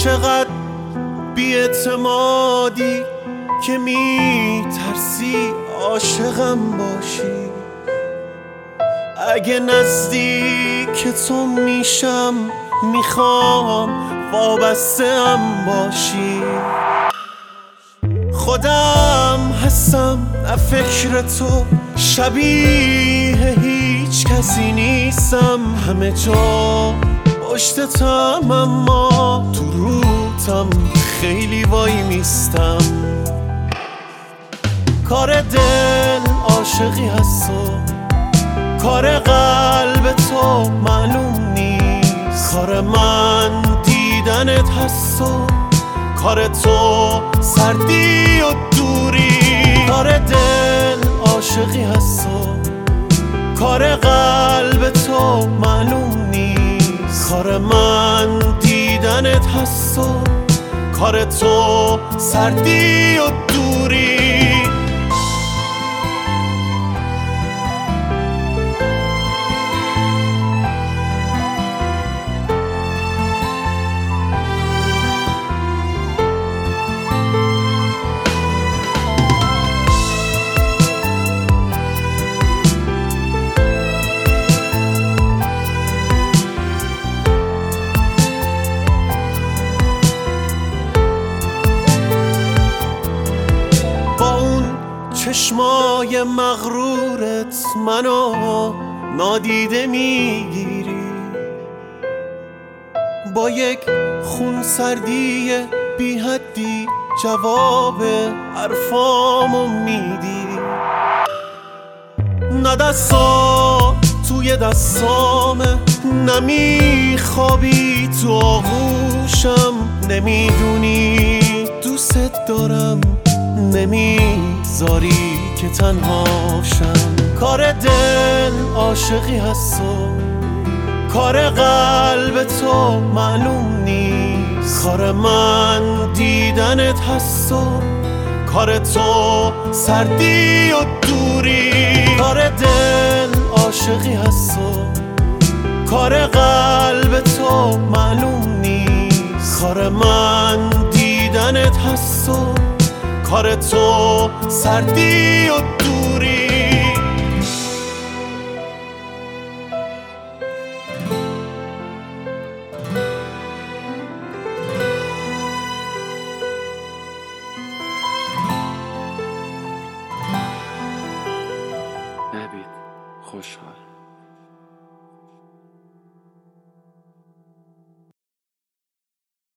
چقدر بی‌اعتمادی که میترسی عاشقم باشی. اگه نزدیک تو میشم میخوام وابسته‌ام باشی. خودم هستم نه فکر تو، شبیه هیچ کسی نیستم. همه جا پشتتم اما تو روتم خیلی وای میستم. کار دل عاشقی هست و کار قلب تو معلوم نیست. کار من دیدنت هست و کار تو سردی و دوری. کار دل عاشقی هست و کار قلب تو معلوم نیست. کار من دیدنت هست و کار تو سردی و دوری. چشمای مغرورت منو نادیده میگیری. با یک خون سردی بی حدی جواب حرفامو میدی. نه دستا توی دستامه، نمیخوابی تو آغوشم. نمیدونی دوست دارم، نمیذاری که تنهاشم. کار دل عاشقی هست و کار قلب تو معلوم نیست. کار من دیدنت هست و کار تو سردی و دوری. کار دل عاشقی هست و کار قلب تو معلوم نیست. کار من دیدنت هست و کار تو سردی و دوری. نبید خوشحال.